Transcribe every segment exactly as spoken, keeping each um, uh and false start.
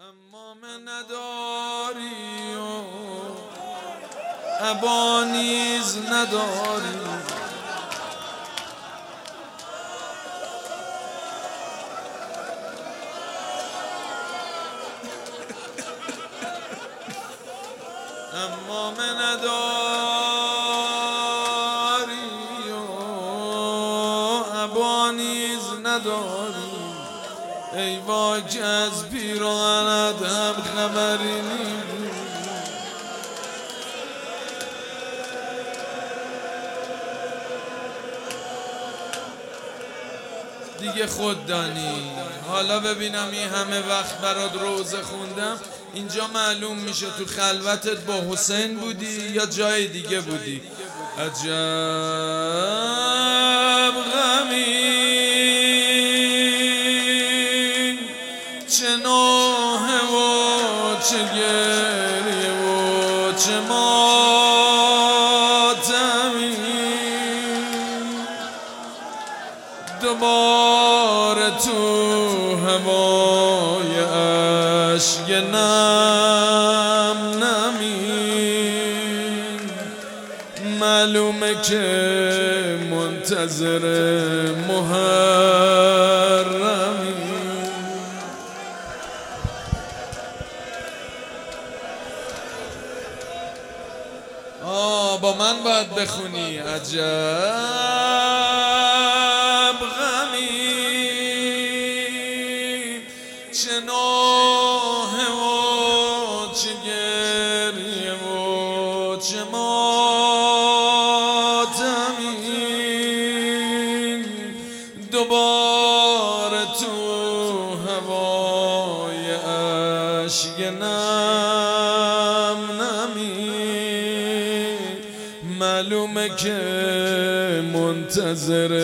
امام نداری و ابا نیز نداری، امام نداری و ابا نیز نداری. ای وای که از پیراهنت هم خبری نیست. دیگه خود دانی. حالا ببینم این همه وقت برات روزه خوندم، اینجا معلوم میشه تو خلوتت با حسین بودی یا جای دیگه بودی. عجب غمی چه نوحه و چه گریه و چه ماتمی، دوباره تو هوای اشک نم نمی. معلومه که منتظر محرمی. آه با من باید بخونی. عجب غمی چه نوحه و چه گریه و چه ماتمی، دوباره تو هوای اشک نم نمی. معلومه که منتظر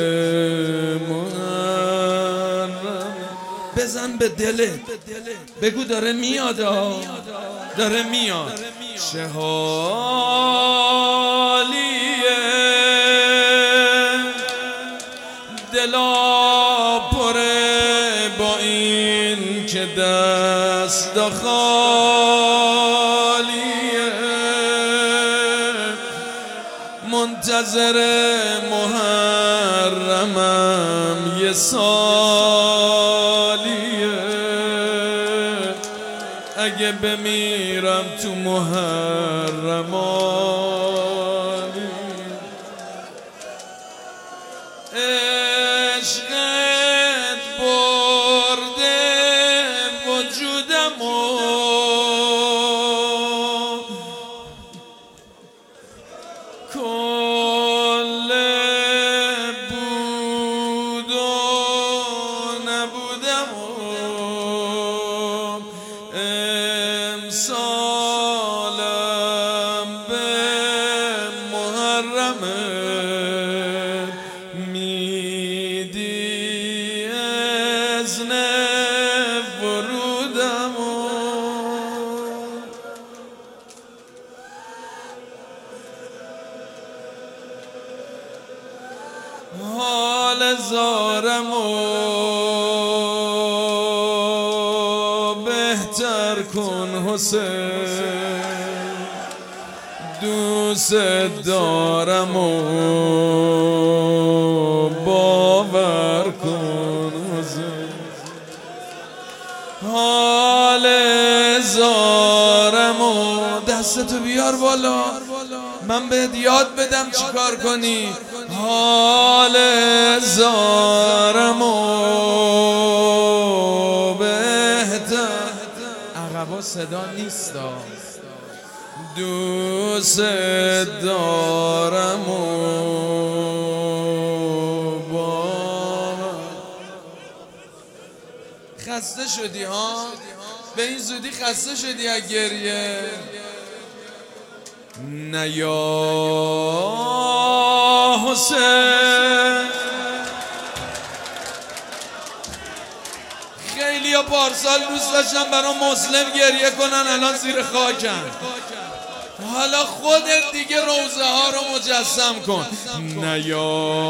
محرم. بزن به دلت بگو داره میاد، داره میاد. چه حالیه دلا پره با این که دست خالیه. منتظر محرمم یه سالیه. اگه بمیرم تو محرمانی، عشقت برده وجودمو کل بود و نبودمو. امسالم به محرمه میدی اذن ورودمو. حال زارمو بهتر کن حسین، دوست دارم و باور کن حسین. حال زارمو دستتو بیار بالا من بهت یاد بدم چی کار کنی. حال زارمو بهتر، عقبا صدا نیست، دوست دارم و باور. خسته شدی ها؟ به این زودی خسته شدی از گریه؟ نه یا حسین. خیلی ها پارسال دوست داشتن برای مسلم گریه کنن، الان زیر خاکن. حالا خودت دیگه روزه ها رو مجسم کن. نه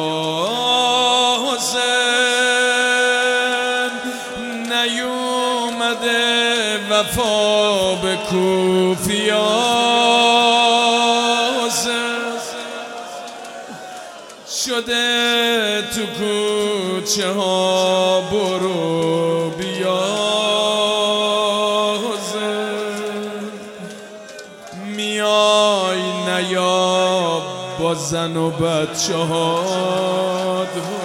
یا حسین نیوم اومده وفا به کوفیاز شده تو کوچه ها برو بیاز میای نیا با زن و بچه ها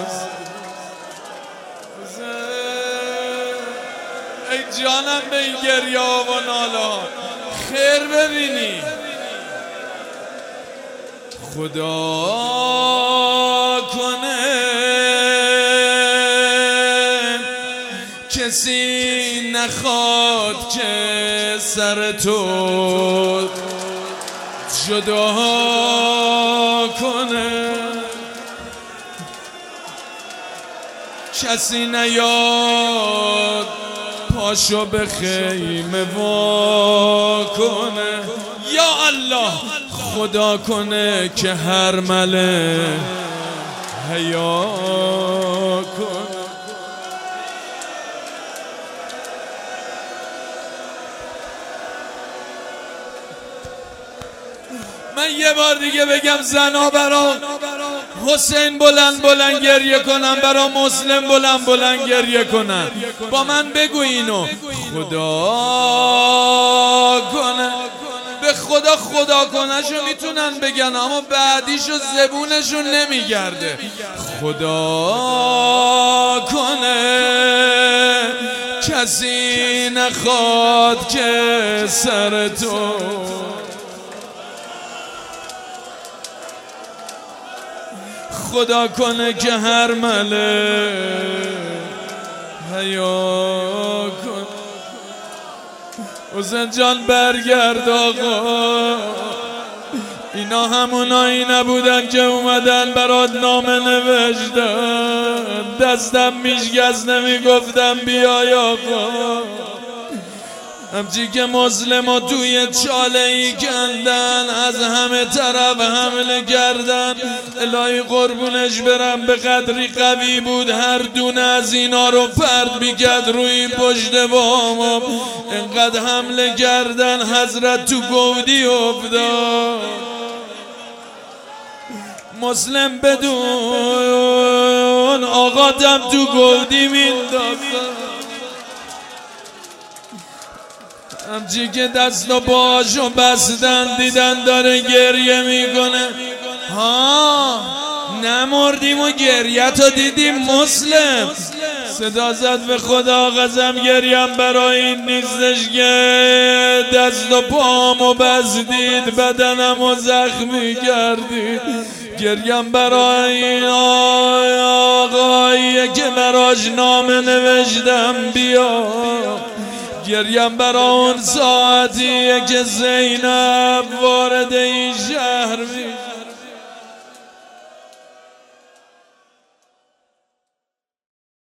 ای جانم به این گریه و نالا خیر ببینی خدا کنه کسی نخواد که سر تو جدا کنه کسی نیاد پاشو به خیمه وا کنه یا الله خدا کنه که هر مله حیا کنه من یه بار دیگه بگم زنا برا حسین بلند بلند گریه کنن برا مسلم بلند بلند گریه کنن با من بگو اینو خدا کنه به خدا خدا کنه شو میتونن بگن اما بعدیشو زبونشون نمیگرده خدا کنه کسی نخواد که سر تو خدا کنه که هر مله حیا کن حسین جان برگرد آقا اینا همونایی نبودن که اومدن برات نامه نوشتن دستم میشکست نمیگفتم بیای آقا همچی که مسلم توی چاله ای کندن از همه طرف حمله کردن الهی قربونش برم به قدری قوی بود هر دونه از اینا رو پرد میکرد روی پشت بام انقدر حمله کردن حضرت تو گودی افتاد مسلم بدون آقاتم تو گودی مینداختن همچی که دست و باشو بستن دیدن داره گریه میکنه ها نمردیم و گریه تا دیدیم مسلم صدا زد به خدا قسم گریم برای این نیستش که دست و پامو بستید بدنمو زخمی کردید گریم برای این آقایی که براش نامه نوشتم بیا گریم برای اون ساعتیه که زینب وارد این شهر